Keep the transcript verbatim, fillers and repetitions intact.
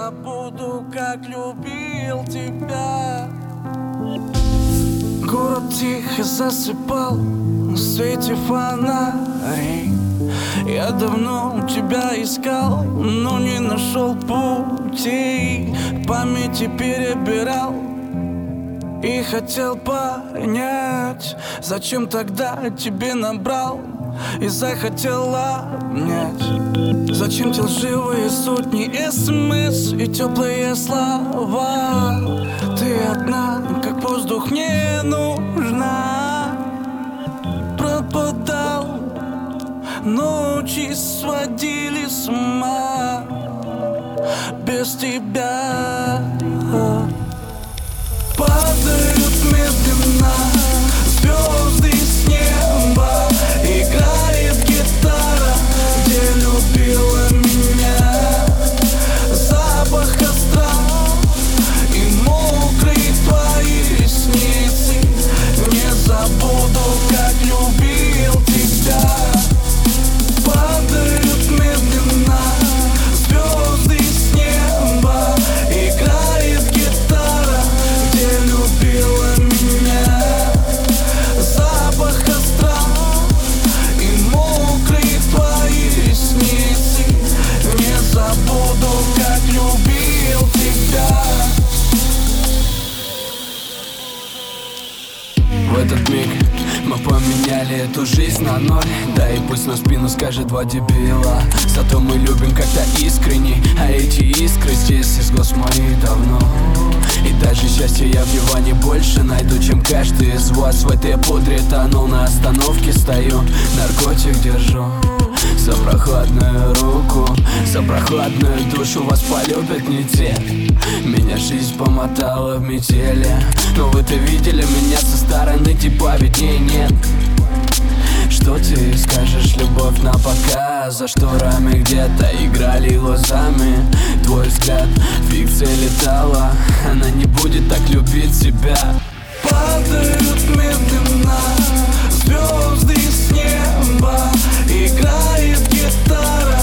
забуду, как любил тебя. Город тихо засыпал в свете фонарей. Я давно тебя искал, но не нашел путей. В памяти перебирал и хотел понять, зачем тогда тебе набрал и захотел обнять. Зачем те лживые сотни смс и теплые слова? Ты одна, как воздух, не нужна. Пропадал, ночи сводили с ума без тебя. Падают медленно звезды с неба, играет гитара, где любила меня. Запах костра и мокрые твои ресницы. Не забуду, как любил тебя. Падают медленно звезды с неба, играет гитара, где любила меня. Запах костра и мокрые твои ресницы. Не забуду, как любил тебя. В этот миг мы поменяли эту жизнь на ноль. Да и пусть на спину скажет два дебила, зато мы любим как-то искренне. А эти искры здесь из глаз моих давно. И даже счастье я в диване больше найду, чем каждый из вас. В этой пудре тонул, на остановке стою, наркотик держу. За прохладную руку, за прохладную душу вас полюбят не те. Меня жизнь помотала в метели, но вы-то видели меня со стороны, типа видней нет. Что ты скажешь, любовь на показ? За шторами где-то играли глазами. Твой взгляд, фикция летала, она не будет так любить себя. Падают медленно звезды с неба, играет гитара,